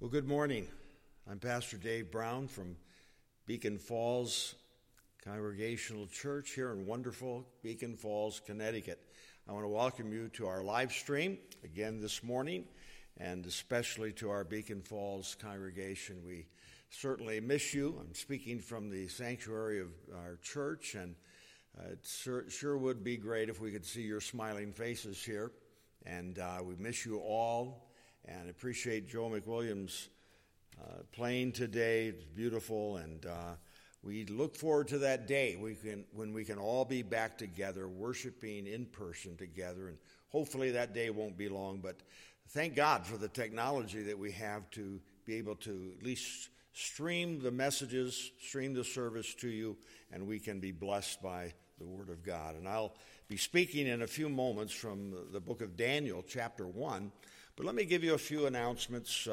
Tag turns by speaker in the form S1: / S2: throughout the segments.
S1: Well, good morning. I'm Pastor Dave Brown from Beacon Falls Congregational Church here in wonderful Beacon Falls, Connecticut. I want to welcome you to our live stream again this morning, and especially to our Beacon Falls congregation. We certainly miss you. I'm speaking from the sanctuary of our church, and it sure would be great if we could see your smiling faces here. And we miss you all, and appreciate Joe McWilliams playing today. It's beautiful, and we look forward to that day when we can all be back together, worshiping in person together, and hopefully that day won't be long. But thank God for the technology that we have to be able to at least stream the messages, stream the service to you, and we can be blessed by the Word of God. And I'll be speaking in a few moments from the book of Daniel, chapter 1. But let me give you a few announcements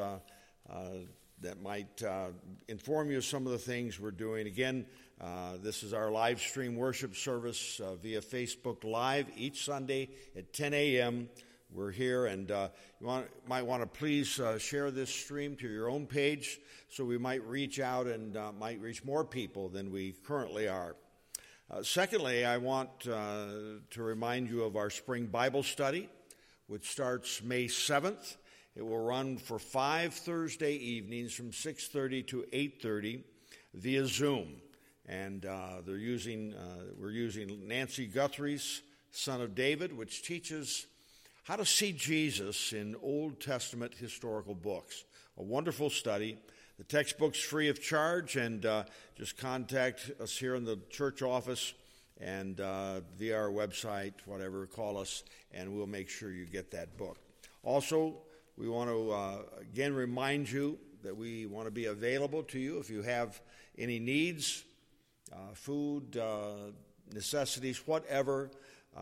S1: that might inform you of some of the things we're doing. Again, this is our live stream worship service via Facebook Live each Sunday at 10 a.m. We're here, and you might want to please share this stream to your own page so we might reach out and might reach more people than we currently are. Secondly, I want to remind you of our spring Bible study, which starts May 7th. It will run for 5 Thursday evenings from 6:30 to 8:30 via Zoom. And we're using Nancy Guthrie's Son of David, which teaches how to see Jesus in Old Testament historical books. A wonderful study. The textbook's free of charge, and just contact us here in the church office and via our website, whatever, call us, and we'll make sure you get that book. Also, we want to, again, remind you that we want to be available to you if you have any needs, food, necessities, whatever,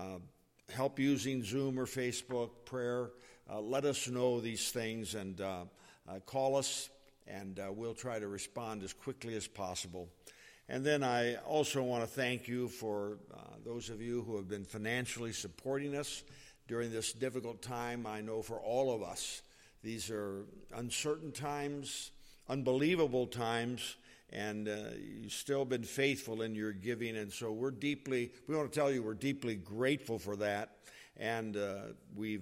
S1: help using Zoom or Facebook, prayer. Let us know these things and call us, and we'll try to respond as quickly as possible. And then I also want to thank you for those of you who have been financially supporting us during this difficult time. I know for all of us, these are uncertain times, unbelievable times, and you've still been faithful in your giving. And so we want to tell you we're deeply grateful for that. And we've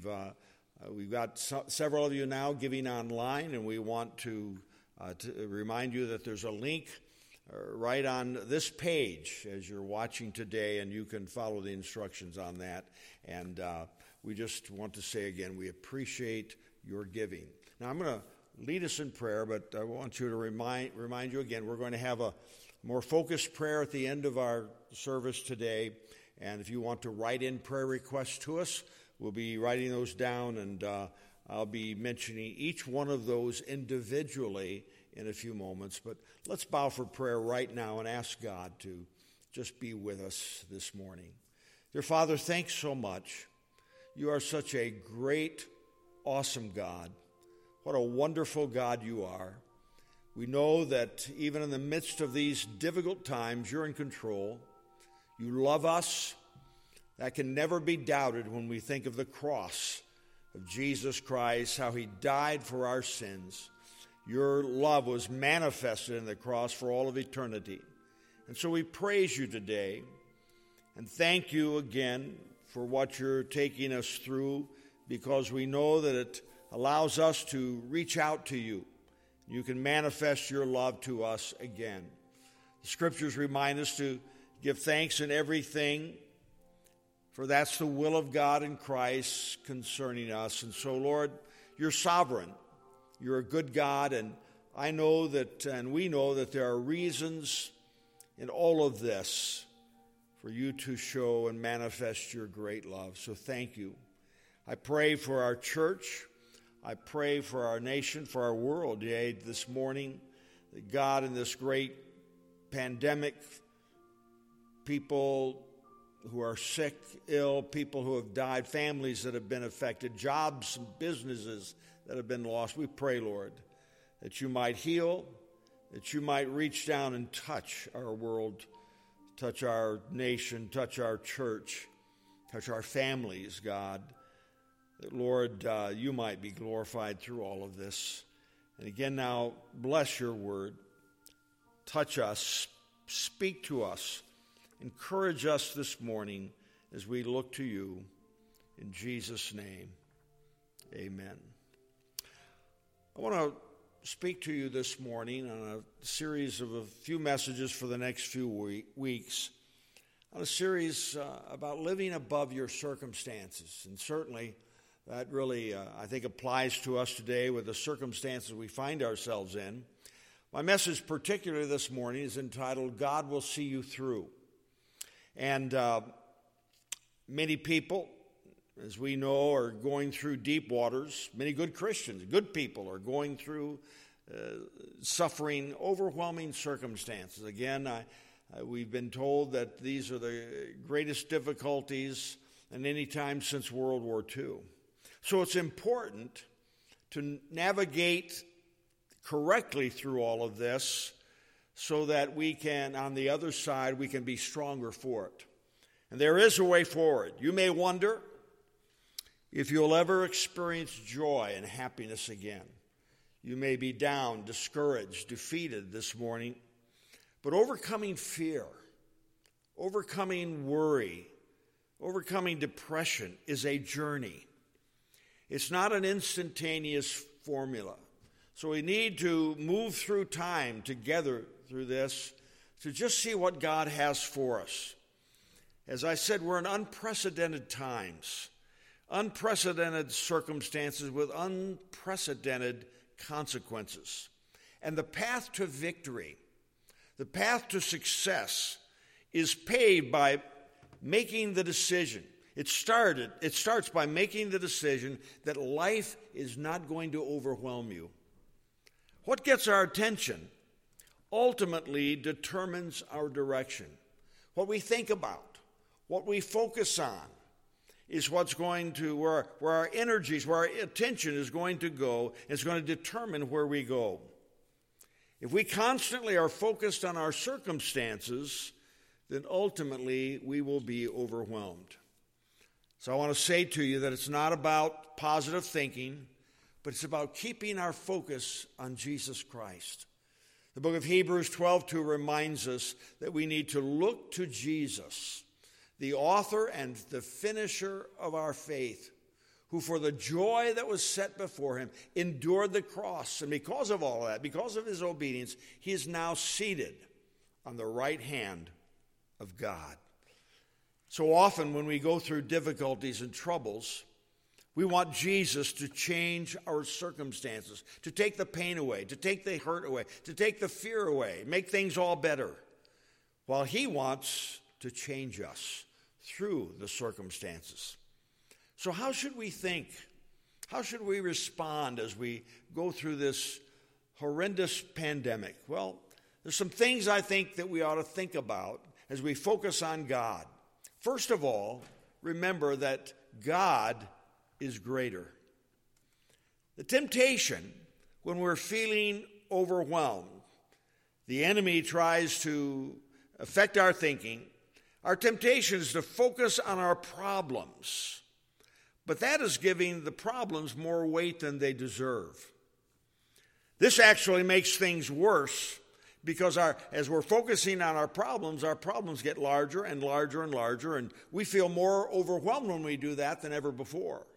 S1: got several of you now giving online, and we want to remind you that there's a link right on this page as you're watching today, and you can follow the instructions on that. And we just want to say again, we appreciate your giving. Now, I'm going to lead us in prayer, but I want you to remind you again, we're going to have a more focused prayer at the end of our service today. And if you want to write in prayer requests to us, we'll be writing those down, and I'll be mentioning each one of those individually in a few moments. But let's bow for prayer right now and ask God to just be with us this morning. Dear Father, thanks so much. You are such a great, awesome God. What a wonderful God you are. We know that even in the midst of these difficult times, you're in control. You love us. That can never be doubted when we think of the cross of Jesus Christ, how he died for our sins. Your love was manifested in the cross for all of eternity. And so we praise you today and thank you again for what you're taking us through, because we know that it allows us to reach out to you. You can manifest your love to us again. The scriptures remind us to give thanks in everything, for that's the will of God in Christ concerning us. And so, Lord, you're sovereign. You're a good God, and I know that, and we know that there are reasons in all of this for you to show and manifest your great love. So thank you. I pray for our church. I pray for our nation, for our world. Yea, this morning, that God, in this great pandemic, people who are sick, ill, people who have died, families that have been affected, jobs and businesses that have been lost. We pray, Lord, that you might heal, that you might reach down and touch our world, touch our nation, touch our church, touch our families, God. That, Lord, you might be glorified through all of this. And again now, bless your word. Touch us, speak to us, encourage us this morning as we look to you. In Jesus' name, amen. I want to speak to you this morning on a series of a few messages for the next few weeks, on a series about living above your circumstances. And certainly that really, I think, applies to us today with the circumstances we find ourselves in. My message particularly this morning is entitled, God Will See You Through. And many people, as we know, are going through deep waters. Many good Christians, good people, are going through suffering overwhelming circumstances. Again, we've been told that these are the greatest difficulties in any time since World War II. So it's important to navigate correctly through all of this so that we can, on the other side, we can be stronger for it. And there is a way forward. You may wonder if you'll ever experience joy and happiness again. You may be down, discouraged, defeated this morning. But overcoming fear, overcoming worry, overcoming depression is a journey. It's not an instantaneous formula. So we need to move through time together through this to just see what God has for us. As I said, we're in unprecedented times, unprecedented circumstances with unprecedented consequences. And the path to victory, the path to success is paved by making the decision. It starts by making the decision that life is not going to overwhelm you. What gets our attention ultimately determines our direction. What we think about, what we focus on, is what's going to, where our energies, where our attention is going to go, is going to determine where we go. If we constantly are focused on our circumstances, then ultimately we will be overwhelmed. So I want to say to you that it's not about positive thinking, but it's about keeping our focus on Jesus Christ. The book of Hebrews 12:2 reminds us that we need to look to Jesus, the author and the finisher of our faith, who for the joy that was set before him endured the cross. And because of all of that, because of his obedience, he is now seated on the right hand of God. So often when we go through difficulties and troubles, we want Jesus to change our circumstances, to take the pain away, to take the hurt away, to take the fear away, make things all better, while he wants to change us through the circumstances. So how should we think? How should we respond as we go through this horrendous pandemic? Well, there's some things I think that we ought to think about as we focus on God. First of all, remember that God is greater. The temptation when we're feeling overwhelmed, the enemy tries to affect our thinking. Our temptation is to focus on our problems, but that is giving the problems more weight than they deserve. This actually makes things worse because as we're focusing on our problems get larger and larger and larger, and we feel more overwhelmed when we do that than ever before.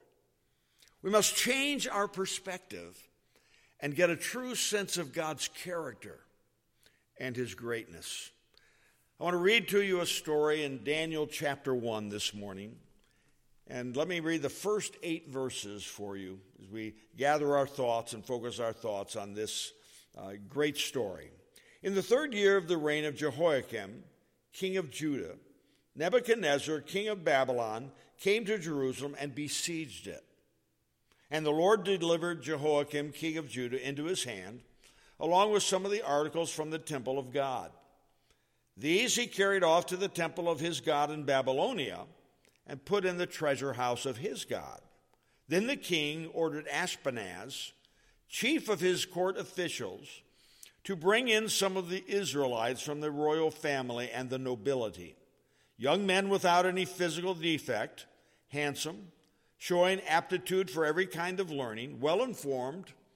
S1: We must change our perspective and get a true sense of God's character and his greatness. I want to read to you a story in Daniel chapter 1 this morning. And let me read the first 8 verses for you as we gather our thoughts and focus our thoughts on this great story. In the 3rd year of the reign of Jehoiakim, king of Judah, Nebuchadnezzar, king of Babylon, came to Jerusalem and besieged it. And the Lord delivered Jehoiakim, king of Judah, into his hand, along with some of the articles from the temple of God. These he carried off to the temple of his God in Babylonia and put in the treasure house of his God. Then the king ordered Ashpenaz, chief of his court officials, to bring in some of the Israelites from the royal family and the nobility, young men without any physical defect, handsome, showing aptitude for every kind of learning, well-informed,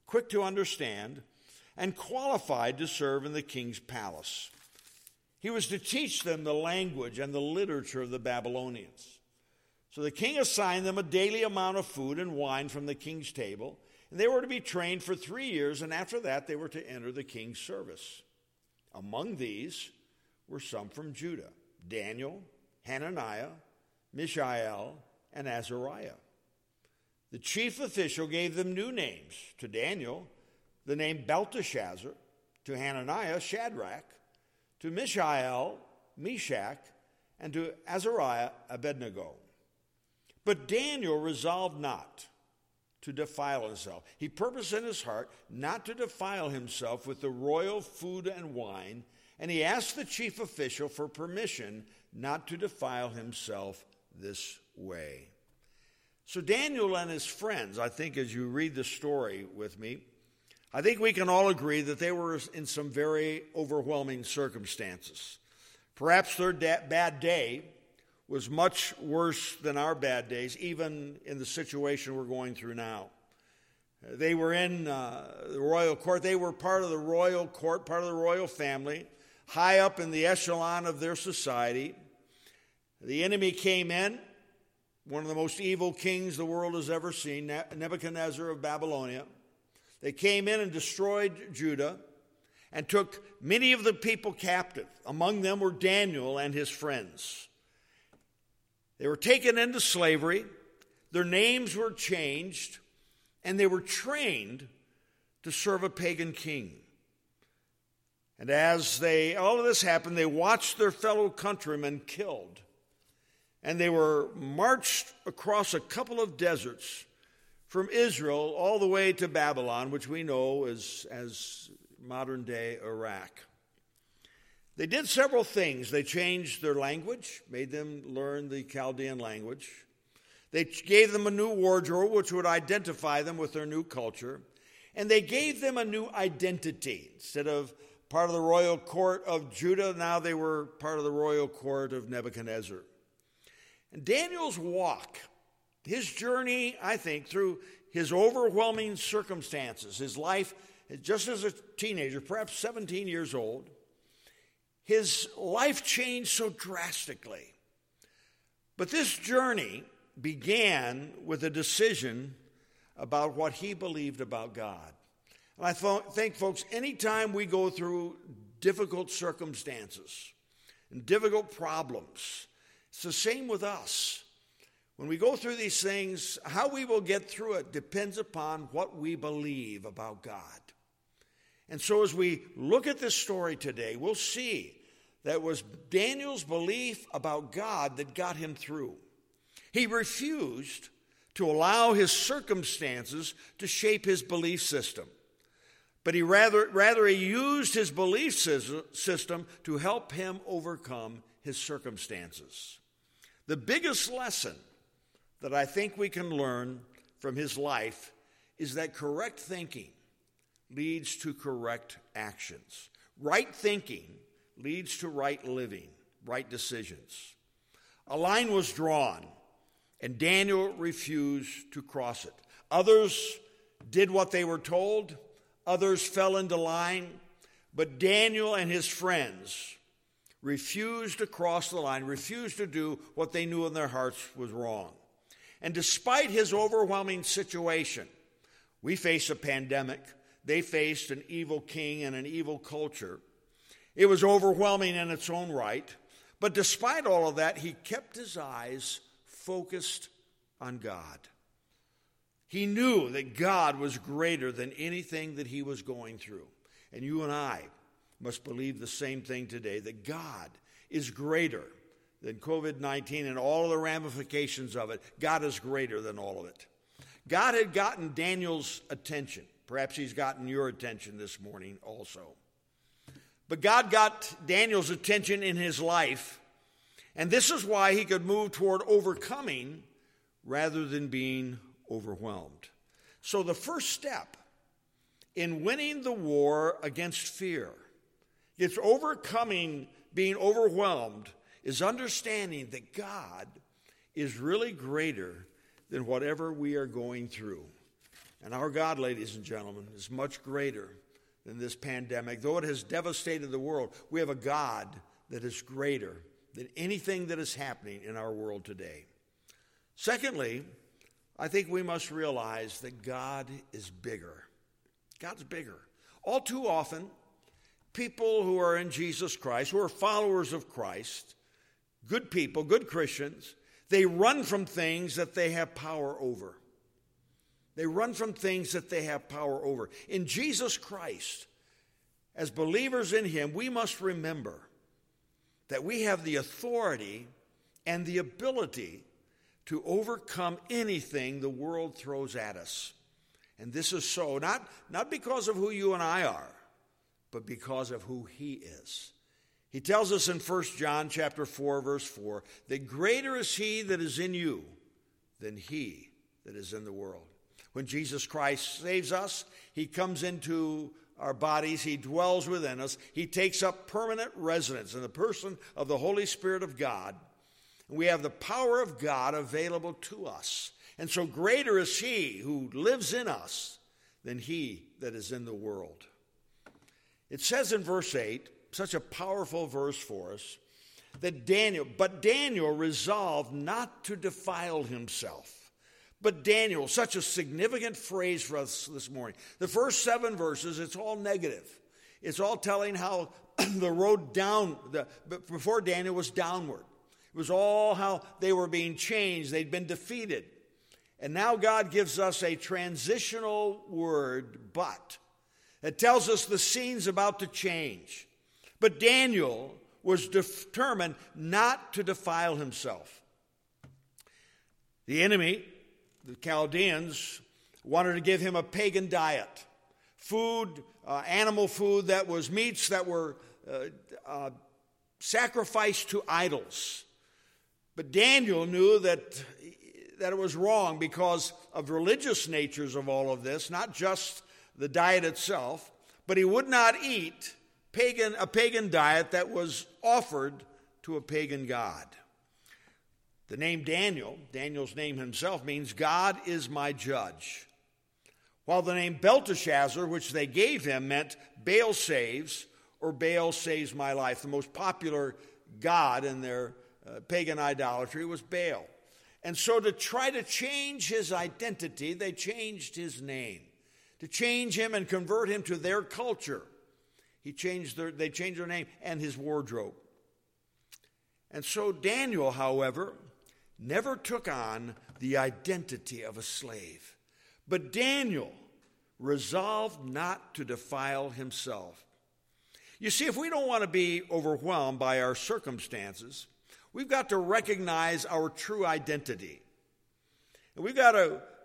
S1: quick to understand, and qualified to serve in the king's palace. He was to teach them the language and the literature of the Babylonians. So the king assigned them a daily amount of food and wine from the king's table, and they were to be trained for 3 years, and after that they were to enter the king's service. Among these were some from Judah: Daniel, Hananiah, Mishael, and Azariah. The chief official gave them new names. To Daniel, the name Belteshazzar; to Hananiah, Shadrach; to Mishael, Meshach; and to Azariah, Abednego. But Daniel resolved not to defile himself. He purposed in his heart not to defile himself with the royal food and wine, and he asked the chief official for permission not to defile himself this way. So Daniel and his friends, I think as you read the story with me, I think we can all agree that they were in some very overwhelming circumstances. Perhaps their bad day was much worse than our bad days, even in the situation we're going through now. They were in the royal court. They were part of the royal court, part of the royal family, high up in the echelon of their society. The enemy came in, one of the most evil kings the world has ever seen, Nebuchadnezzar of Babylonia. They came in and destroyed Judah and took many of the people captive. Among them were Daniel and his friends. They were taken into slavery, their names were changed, and they were trained to serve a pagan king. And as all of this happened, they watched their fellow countrymen killed. And they were marched across a couple of deserts from Israel all the way to Babylon, which we know as modern-day Iraq. They did several things. They changed their language, made them learn the Chaldean language. They gave them a new wardrobe, which would identify them with their new culture. And they gave them a new identity. Instead of part of the royal court of Judah, now they were part of the royal court of Nebuchadnezzar. And Daniel's walk, his journey, I think, through his overwhelming circumstances, his life, just as a teenager, perhaps 17 years old, his life changed so drastically. But this journey began with a decision about what he believed about God. And I think, folks, anytime we go through difficult circumstances and difficult problems, it's the same with us. When we go through these things, how we will get through it depends upon what we believe about God. And so as we look at this story today, we'll see that it was Daniel's belief about God that got him through. He refused to allow his circumstances to shape his belief system. But he rather he used his belief system to help him overcome his circumstances. The biggest lesson that I think we can learn from his life is that correct thinking leads to correct actions. Right thinking leads to right living, right decisions. A line was drawn, and Daniel refused to cross it. Others did what they were told. Others fell into line. But Daniel and his friends refused to cross the line, refused to do what they knew in their hearts was wrong. And despite his overwhelming situation, we face a pandemic. They faced an evil king and an evil culture. It was overwhelming in its own right. But despite all of that, he kept his eyes focused on God. He knew that God was greater than anything that he was going through. And you and I must believe the same thing today, that God is greater than COVID-19 and all of the ramifications of it. God is greater than all of it. God had gotten Daniel's attention. Perhaps he's gotten your attention this morning also. But God got Daniel's attention in his life, and this is why he could move toward overcoming rather than being overwhelmed. So the first step in winning the war against fear, it's overcoming being overwhelmed, is understanding that God is really greater than whatever we are going through. And our God, ladies and gentlemen, is much greater than this pandemic. Though it has devastated the world, we have a God that is greater than anything that is happening in our world today. Secondly, I think we must realize that God is bigger. God's bigger. All too often, people who are in Jesus Christ, who are followers of Christ, good people, good Christians, they run from things that they have power over. They run from things that they have power over. In Jesus Christ, as believers in Him, we must remember that we have the authority and the ability to overcome anything the world throws at us. And this is so, not because of who you and I are, but because of who He is. He tells us in 1 John chapter 4, verse 4, that greater is He that is in you than he that is in the world. When Jesus Christ saves us, He comes into our bodies, He dwells within us, He takes up permanent residence in the person of the Holy Spirit of God, and we have the power of God available to us. And so greater is He who lives in us than he that is in the world. It says in verse 8, such a powerful verse for us, that Daniel resolved not to defile himself. But Daniel, such a significant phrase for us this morning. The first 7 verses, it's all negative. It's all telling how the road down, before Daniel was downward. It was all how they were being changed. They'd been defeated. And now God gives us a transitional word, but. It tells us the scene's about to change. But Daniel was determined not to defile himself. The enemy, the Chaldeans, wanted to give him a pagan diet. Food, animal food that was meats that were sacrificed to idols. But Daniel knew that it was wrong because of religious natures of all of this, not just the diet itself, but he would not eat a pagan diet that was offered to a pagan god. The name Daniel, Daniel's name himself, means God is my judge. While the name Belteshazzar, which they gave him, meant Baal saves or Baal saves my life. The most popular god in their pagan idolatry was Baal. And so to try to change his identity, they changed his name. To change him and convert him to their culture, they changed their name and his wardrobe. And so Daniel, however, never took on the identity of a slave. But Daniel resolved not to defile himself. You see, if we don't want to be overwhelmed by our circumstances, we've got to recognize our true identity. And we've got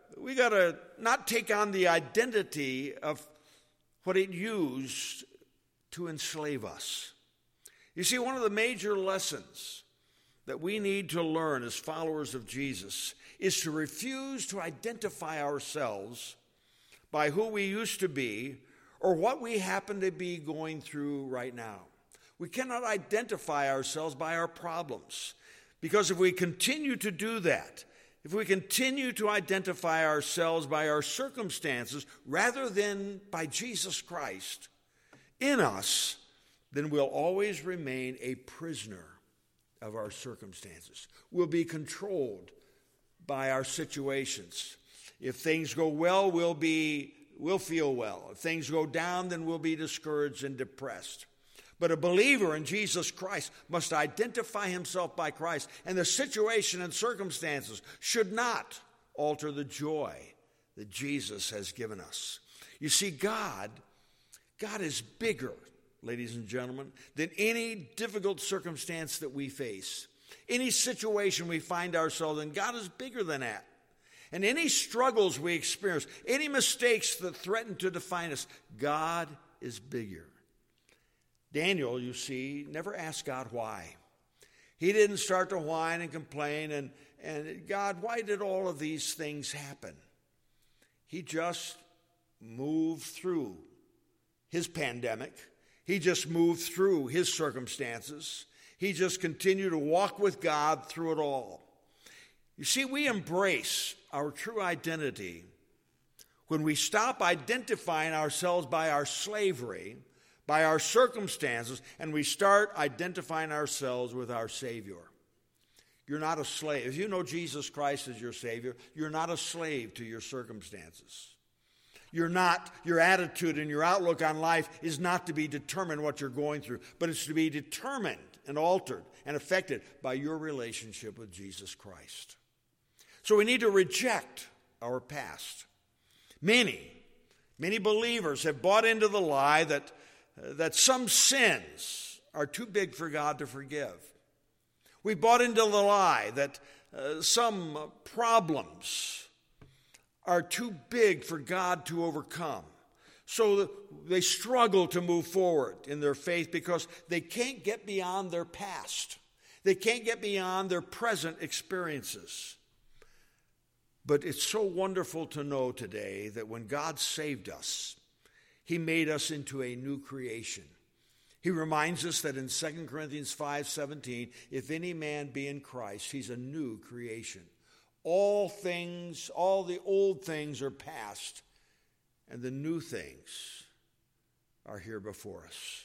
S1: to not take on the identity of what it used to enslave us. You see, one of the major lessons that we need to learn as followers of Jesus is to refuse to identify ourselves by who we used to be or what we happen to be going through right now. We cannot identify ourselves by our problems, because if we continue to do that, if we continue to identify ourselves by our circumstances rather than by Jesus Christ in us, then we'll always remain a prisoner of our circumstances. We'll be controlled by our situations. If things go well, we'll feel well. If things go down, then we'll be discouraged and depressed. But a believer in Jesus Christ must identify himself by Christ, and the situation and circumstances should not alter the joy that Jesus has given us. You see, God is bigger, ladies and gentlemen, than any difficult circumstance that we face. Any situation we find ourselves in, God is bigger than that. And any struggles we experience, any mistakes that threaten to define us, God is bigger. Daniel, you see, never asked God why. He didn't start to whine and complain and God, why did all of these things happen? He just moved through his pandemic. He just moved through his circumstances. He just continued to walk with God through it all. You see, we embrace our true identity when we stop identifying ourselves by our slavery, by our circumstances, and we start identifying ourselves with our Savior. You're not a slave. If you know Jesus Christ as your Savior, you're not a slave to your circumstances. Your attitude and your outlook on life is not to be determined what you're going through, but it's to be determined and altered and affected by your relationship with Jesus Christ. So we need to reject our past. Many believers have bought into the lie that some sins are too big for God to forgive. We bought into the lie that some problems are too big for God to overcome. So they struggle to move forward in their faith because they can't get beyond their past. They can't get beyond their present experiences. But it's so wonderful to know today that when God saved us, He made us into a new creation. He reminds us that in 2 Corinthians 5:17, if any man be in Christ, he's a new creation. All the old things are past, and the new things are here before us.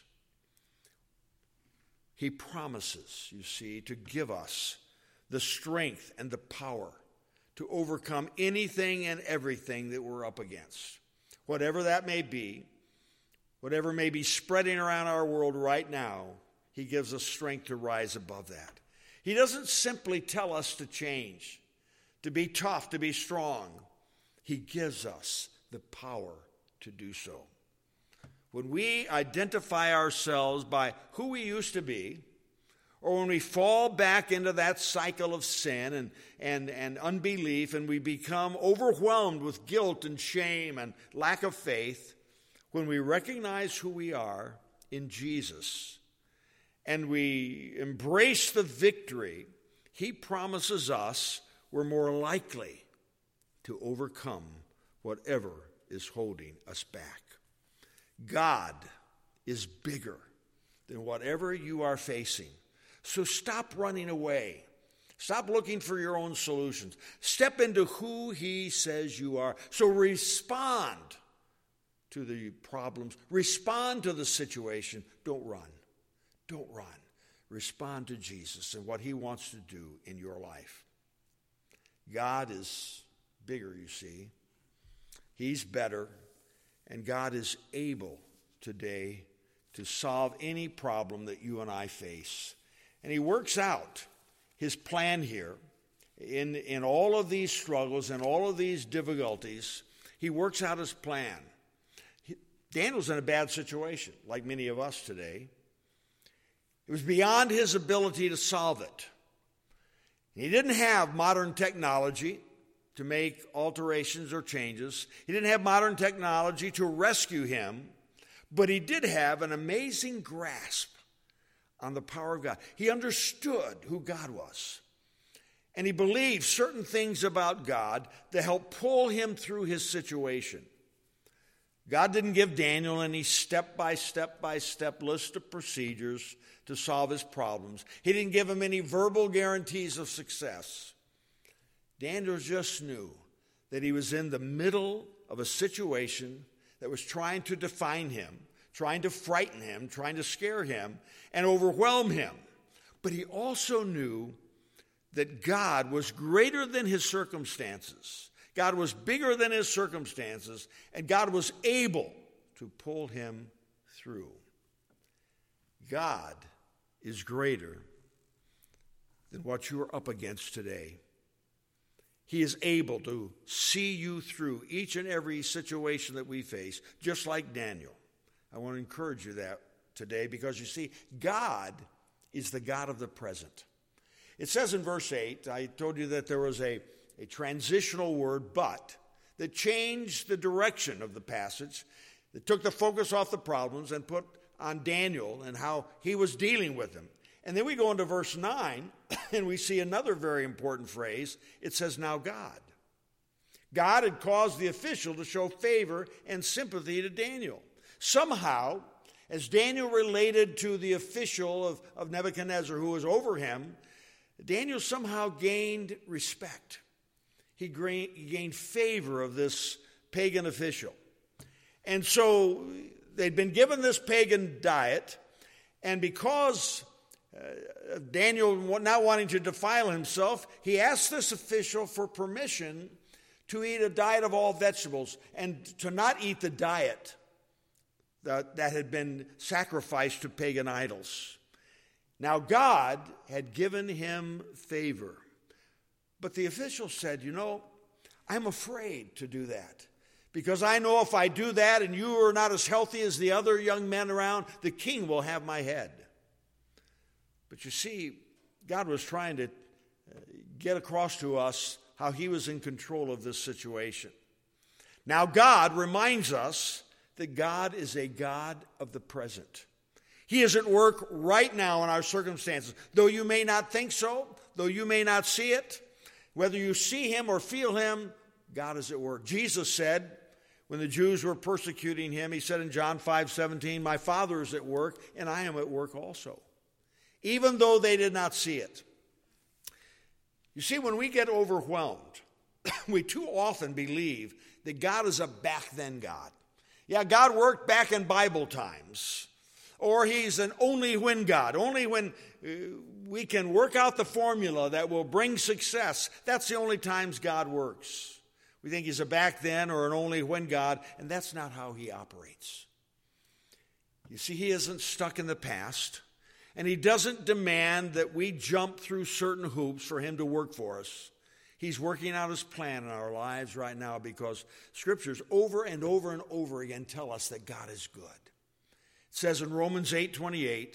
S1: He promises, you see, to give us the strength and the power to overcome anything and everything that we're up against. Whatever that may be, whatever may be spreading around our world right now, He gives us strength to rise above that. He doesn't simply tell us to change, to be tough, to be strong. He gives us the power to do so. When we identify ourselves by who we used to be, or when we fall back into that cycle of sin and unbelief, and we become overwhelmed with guilt and shame and lack of faith, when we recognize who we are in Jesus and we embrace the victory He promises us, we're more likely to overcome whatever is holding us back. God is bigger than whatever you are facing. So stop running away. Stop looking for your own solutions. Step into who He says you are. So respond to the problems. Respond to the situation. Don't run. Don't run. Respond to Jesus and what He wants to do in your life. God is bigger, you see. He's better. And God is able today to solve any problem that you and I face. And He works out His plan here in all of these struggles and all of these difficulties. He works out His plan. Daniel's in a bad situation, like many of us today. It was beyond his ability to solve it. He didn't have modern technology to make alterations or changes. He didn't have modern technology to rescue him, but he did have an amazing grasp on the power of God. He understood who God was, and he believed certain things about God that helped pull him through his situation. God didn't give Daniel any step-by-step list of procedures to solve his problems. He didn't give him any verbal guarantees of success. Daniel just knew that he was in the middle of a situation that was trying to define him, trying to frighten him, trying to scare him, and overwhelm him. But he also knew that God was greater than his circumstances. God was bigger than his circumstances, and God was able to pull him through. God is greater than what you are up against today. He is able to see you through each and every situation that we face, just like Daniel. I want to encourage you that today because you see, God is the God of the present. It says in verse 8, I told you that there was a transitional word, but, that changed the direction of the passage, that took the focus off the problems and put on Daniel and how he was dealing with them. And then we go into verse 9, and we see another very important phrase. It says, now God. God had caused the official to show favor and sympathy to Daniel. Somehow, as Daniel related to the official of Nebuchadnezzar who was over him, Daniel somehow gained respect. He gained favor of this pagan official. And so they'd been given this pagan diet, and because Daniel not wanting to defile himself, he asked this official for permission to eat a diet of all vegetables and to not eat the diet that had been sacrificed to pagan idols. Now God had given him favor. But the official said, I'm afraid to do that. Because I know if I do that and you are not as healthy as the other young men around, the king will have my head. But you see, God was trying to get across to us how he was in control of this situation. Now God reminds us that God is a God of the present. He is at work right now in our circumstances. Though you may not think so, though you may not see it, whether you see him or feel him, God is at work. Jesus said, when the Jews were persecuting him, he said in John 5:17, my Father is at work, and I am at work also. Even though they did not see it. You see, when we get overwhelmed, we too often believe that God is a back then God. Yeah, God worked back in Bible times. Or he's an only when God. Only when we can work out the formula that will bring success. That's the only times God works. We think he's a back then or an only when God, and that's not how he operates. You see, he isn't stuck in the past, and he doesn't demand that we jump through certain hoops for him to work for us. He's working out his plan in our lives right now because scriptures over and over and over again tell us that God is good. It says in Romans 8:28,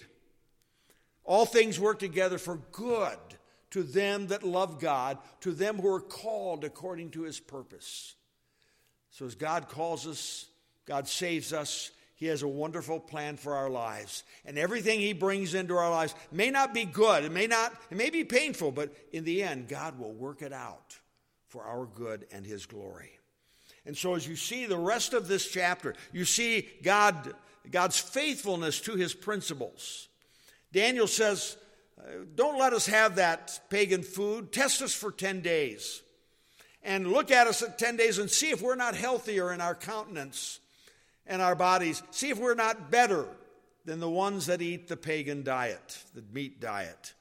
S1: all things work together for good to them that love God, to them who are called according to his purpose. So as God calls us, God saves us, he has a wonderful plan for our lives. And everything he brings into our lives may not be good, it may be painful, but in the end, God will work it out for our good and his glory. And so as you see the rest of this chapter, you see God's faithfulness to his principles. Daniel says, don't let us have that pagan food. Test us for 10 days. And look at us at 10 days and see if we're not healthier in our countenance and our bodies. See if we're not better than the ones that eat the pagan diet, the meat diet.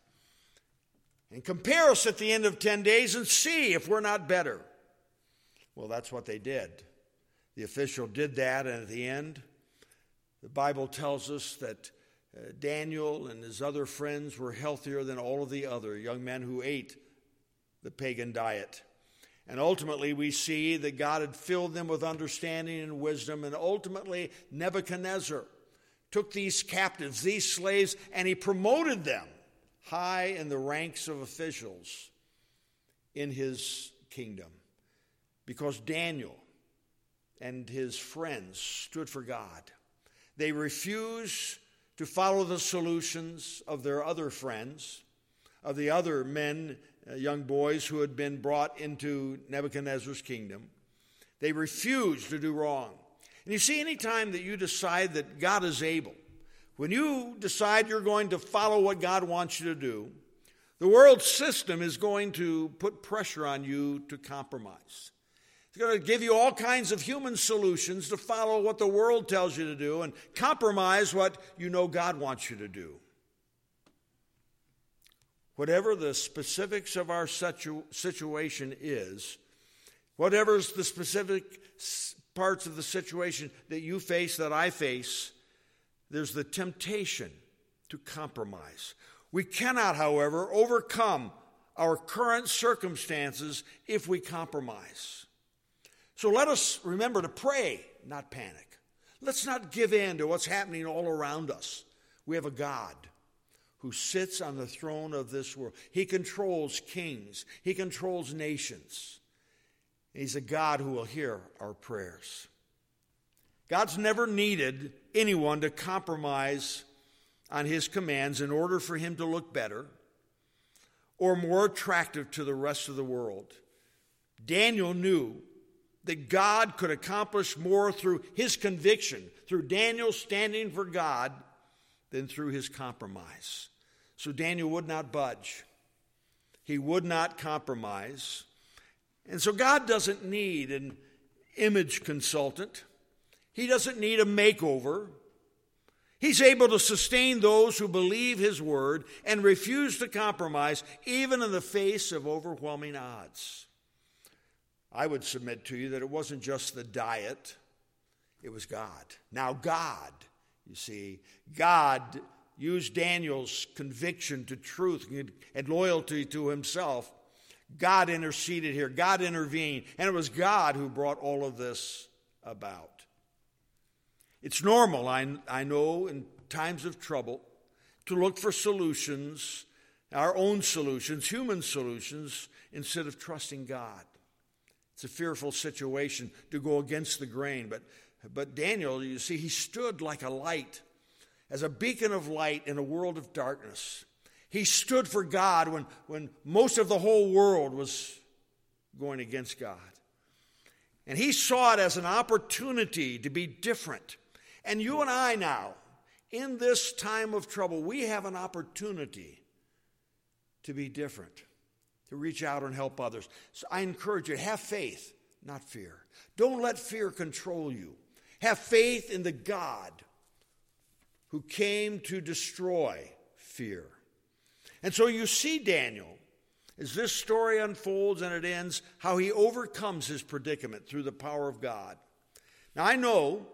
S1: And compare us at the end of 10 days and see if we're not better. Well, that's what they did. The official did that, and at the end, the Bible tells us that Daniel and his other friends were healthier than all of the other young men who ate the pagan diet. And ultimately, we see that God had filled them with understanding and wisdom. And ultimately, Nebuchadnezzar took these captives, these slaves, and he promoted them high in the ranks of officials in his kingdom. Because Daniel and his friends stood for God. They refused to follow the solutions of their other friends, of the other men, young boys who had been brought into Nebuchadnezzar's kingdom. They refused to do wrong. And you see, any time that you decide that God is able, when you decide you're going to follow what God wants you to do, the world system is going to put pressure on you to compromise. It's going to give you all kinds of human solutions to follow what the world tells you to do and compromise what you know God wants you to do. Whatever the specifics of our situation is, whatever is the specific parts of the situation that you face, that I face, there's the temptation to compromise. We cannot, however, overcome our current circumstances if we compromise. So let us remember to pray, not panic. Let's not give in to what's happening all around us. We have a God who sits on the throne of this world. He controls kings. He controls nations. He's a God who will hear our prayers. God's never needed anyone to compromise on his commands in order for him to look better or more attractive to the rest of the world. Daniel knew that God could accomplish more through his conviction, through Daniel standing for God, than through his compromise. So Daniel would not budge. He would not compromise. And so God doesn't need, and image consultant. He doesn't need a makeover. He's able to sustain those who believe his word and refuse to compromise, even in the face of overwhelming odds. I would submit to you that it wasn't just the diet, it was God. Now God, you see, God used Daniel's conviction to truth and loyalty to himself. God interceded here. God intervened. And it was God who brought all of this about. It's normal, I know, in times of trouble, to look for solutions, our own solutions, human solutions, instead of trusting God. It's a fearful situation to go against the grain. But Daniel, you see, he stood like a light, as a beacon of light in a world of darkness. He stood for God when most of the whole world was going against God. And he saw it as an opportunity to be different. And you and I now, in this time of trouble, we have an opportunity to be different, to reach out and help others. So I encourage you, have faith, not fear. Don't let fear control you. Have faith in the God who came to destroy fear. And so you see Daniel, as this story unfolds and it ends, how he overcomes his predicament through the power of God. Now I know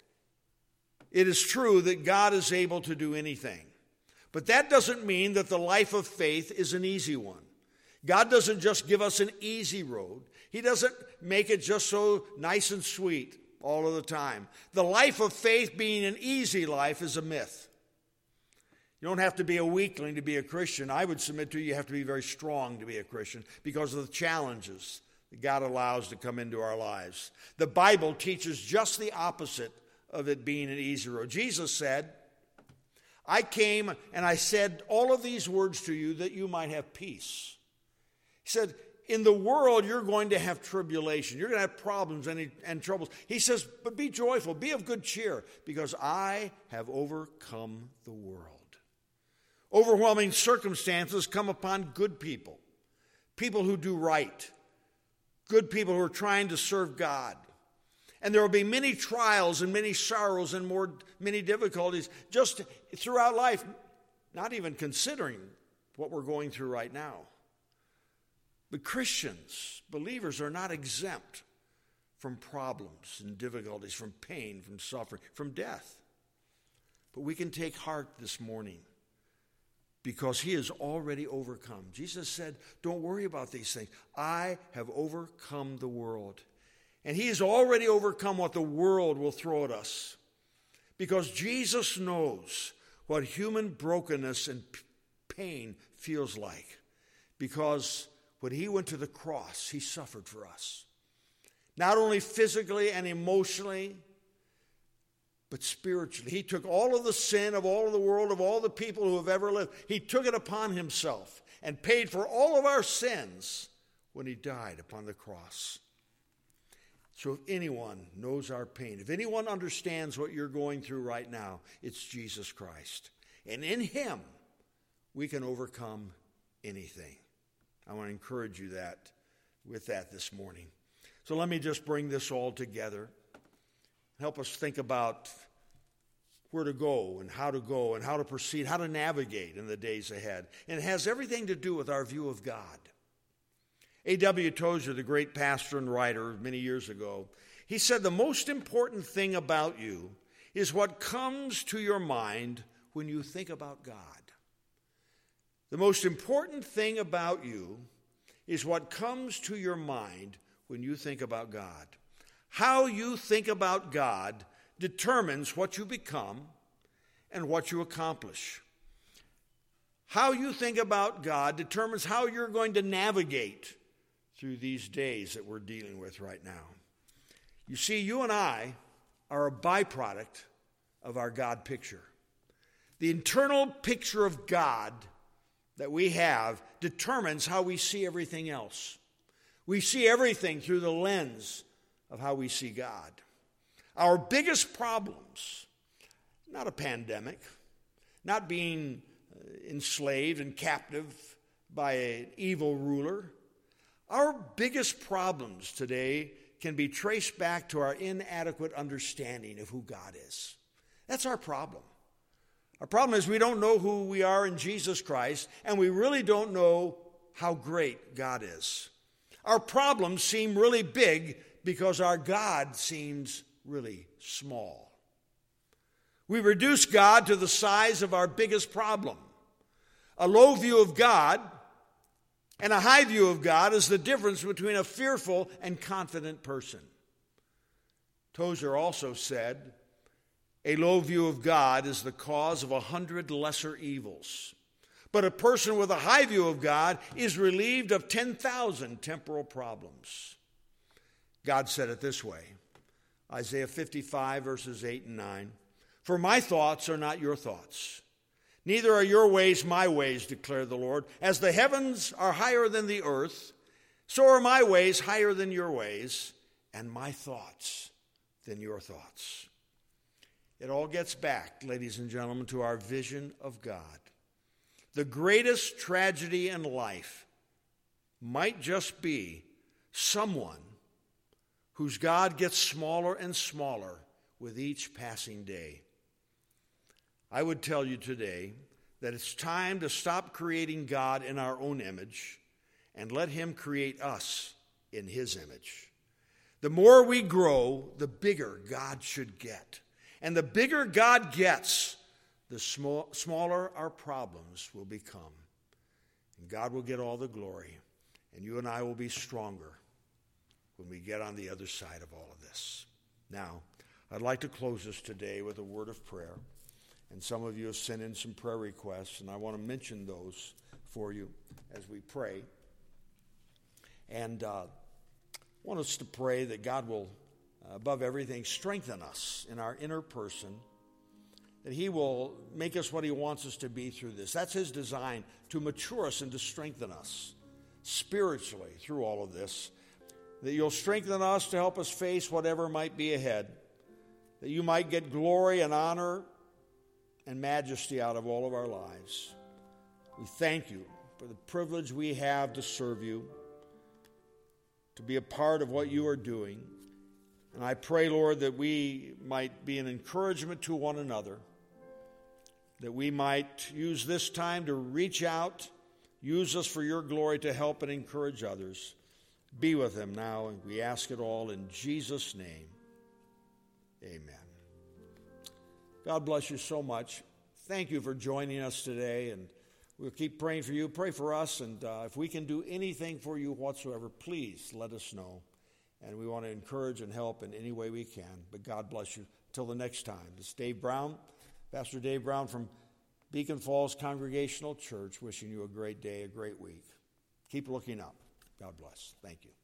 S1: it is true that God is able to do anything. But that doesn't mean that the life of faith is an easy one. God doesn't just give us an easy road. He doesn't make it just so nice and sweet all of the time. The life of faith being an easy life is a myth. You don't have to be a weakling to be a Christian. I would submit to you have to be very strong to be a Christian because of the challenges that God allows to come into our lives. The Bible teaches just the opposite of it being an easy road. Jesus said, I came and I said all of these words to you that you might have peace. He said, in the world you're going to have tribulation. You're going to have problems and troubles. He says, but be joyful, be of good cheer, because I have overcome the world. Overwhelming circumstances come upon good people, people who do right, good people who are trying to serve God. And there will be many trials and many sorrows and many difficulties just throughout life, not even considering what we're going through right now. But Christians, believers, are not exempt from problems and difficulties, from pain, from suffering, from death. But we can take heart this morning because he has already overcome. Jesus said, don't worry about these things. I have overcome the world. And he has already overcome what the world will throw at us. Because Jesus knows what human brokenness and pain feels like. Because when he went to the cross, he suffered for us. Not only physically and emotionally, but spiritually. He took all of the sin of all of the world, of all the people who have ever lived. He took it upon himself and paid for all of our sins when he died upon the cross. So if anyone knows our pain, if anyone understands what you're going through right now, it's Jesus Christ. And in him, we can overcome anything. I want to encourage you with that this morning. So let me just bring this all together. Help us think about where to go and how to proceed, how to navigate in the days ahead. And it has everything to do with our view of God. A.W. Tozer, the great pastor and writer many years ago, he said the most important thing about you is what comes to your mind when you think about God. The most important thing about you is what comes to your mind when you think about God. How you think about God determines what you become and what you accomplish. How you think about God determines how you're going to navigate through these days that we're dealing with right now. You see, you and I are a byproduct of our God picture. The internal picture of God that we have determines how we see everything else. We see everything through the lens of how we see God. Our biggest problems, not a pandemic, not being enslaved and captive by an evil ruler. Our biggest problems today can be traced back to our inadequate understanding of who God is. That's our problem. Our problem is we don't know who we are in Jesus Christ, and we really don't know how great God is. Our problems seem really big because our God seems really small. We reduce God to the size of our biggest problem. A low view of God and a high view of God is the difference between a fearful and confident person. Tozer also said, a low view of God is the cause of 100 lesser evils. But a person with a high view of God is relieved of 10,000 temporal problems. God said it this way, Isaiah 55, verses 8 and 9. For my thoughts are not your thoughts, neither are your ways my ways, declared the Lord. As the heavens are higher than the earth, so are my ways higher than your ways, and my thoughts than your thoughts. It all gets back, ladies and gentlemen, to our vision of God. The greatest tragedy in life might just be someone whose God gets smaller and smaller with each passing day. I would tell you today that it's time to stop creating God in our own image and let Him create us in His image. The more we grow, the bigger God should get. And the bigger God gets, the smaller our problems will become. And God will get all the glory. And you and I will be stronger when we get on the other side of all of this. Now, I'd like to close this today with a word of prayer. And some of you have sent in some prayer requests, and I want to mention those for you as we pray. And I want us to pray that God will, above everything, strengthen us in our inner person, that He will make us what He wants us to be through this. That's His design, to mature us and to strengthen us spiritually through all of this. That You'll strengthen us to help us face whatever might be ahead. That You might get glory and honor and majesty out of all of our lives. We thank You for the privilege we have to serve You, to be a part of what You are doing. And I pray, Lord, that we might be an encouragement to one another, that we might use this time to reach out, use us for Your glory to help and encourage others. Be with them now, and we ask it all in Jesus' name. Amen. God bless you so much. Thank you for joining us today, and we'll keep praying for you. Pray for us, and if we can do anything for you whatsoever, please let us know. And we want to encourage and help in any way we can. But God bless you. Till the next time. This is Dave Brown, Pastor Dave Brown from Beacon Falls Congregational Church, wishing you a great day, a great week. Keep looking up. God bless. Thank you.